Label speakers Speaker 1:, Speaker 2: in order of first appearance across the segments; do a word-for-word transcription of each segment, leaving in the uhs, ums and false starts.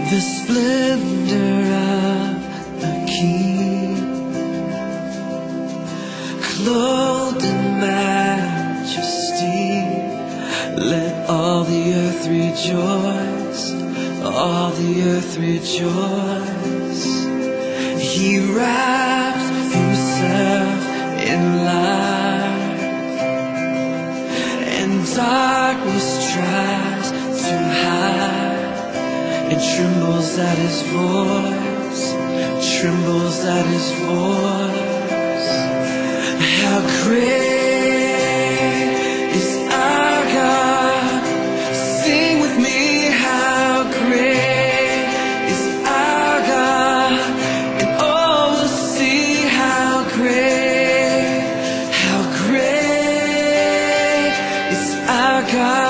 Speaker 1: the splendor of the King, clothed in majesty. Let all the earth rejoice, all the earth rejoice. He wraps himself in light, and darkness tries to hide. It trembles at his voice, trembles at his voice. How great is our God? Sing with me, how great is our God? And all will see how great, how great is our God.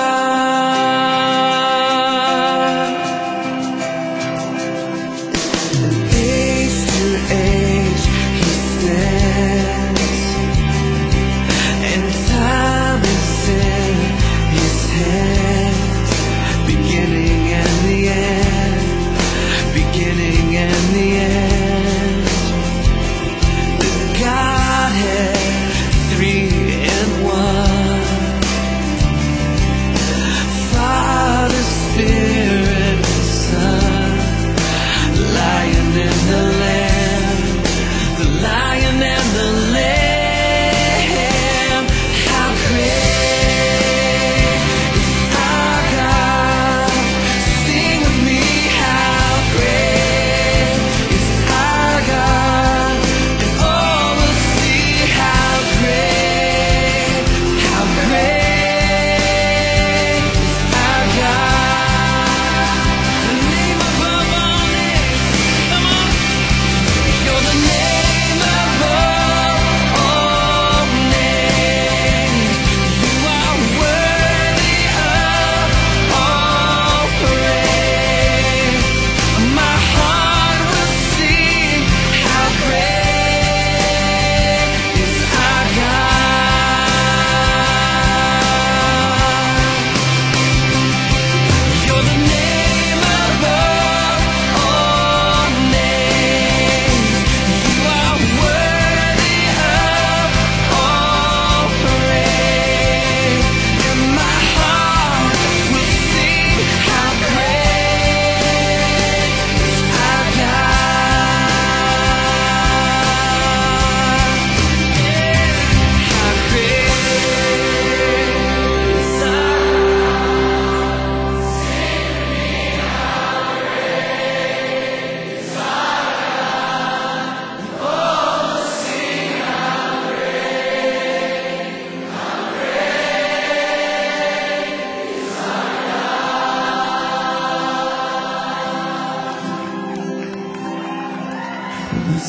Speaker 1: The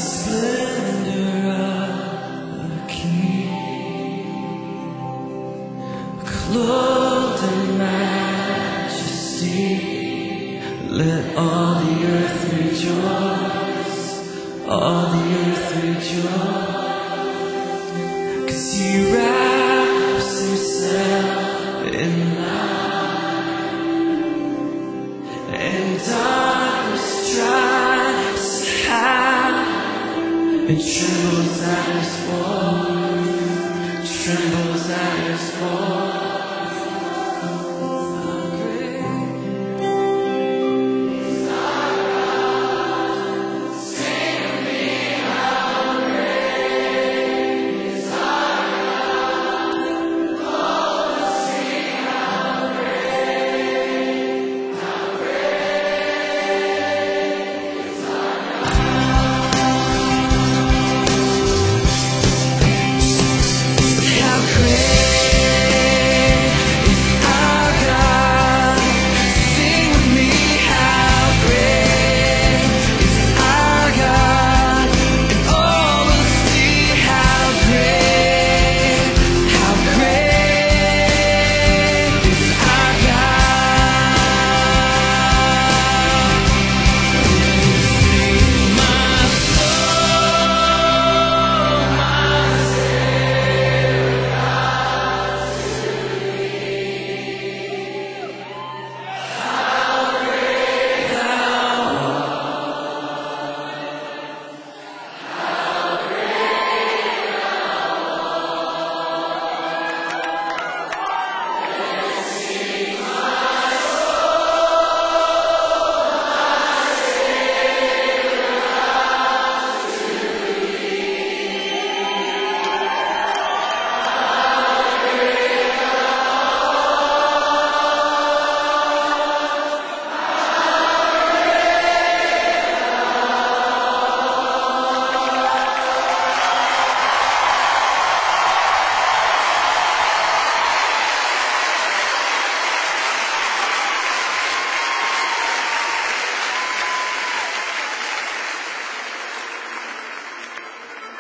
Speaker 1: splendor of the King, clothed in majesty. Let all the earth rejoice, all the earth rejoice. 'Cause he wraps himself in light, and darkness tries to hide. It trembles at his voice, trembles at his voice.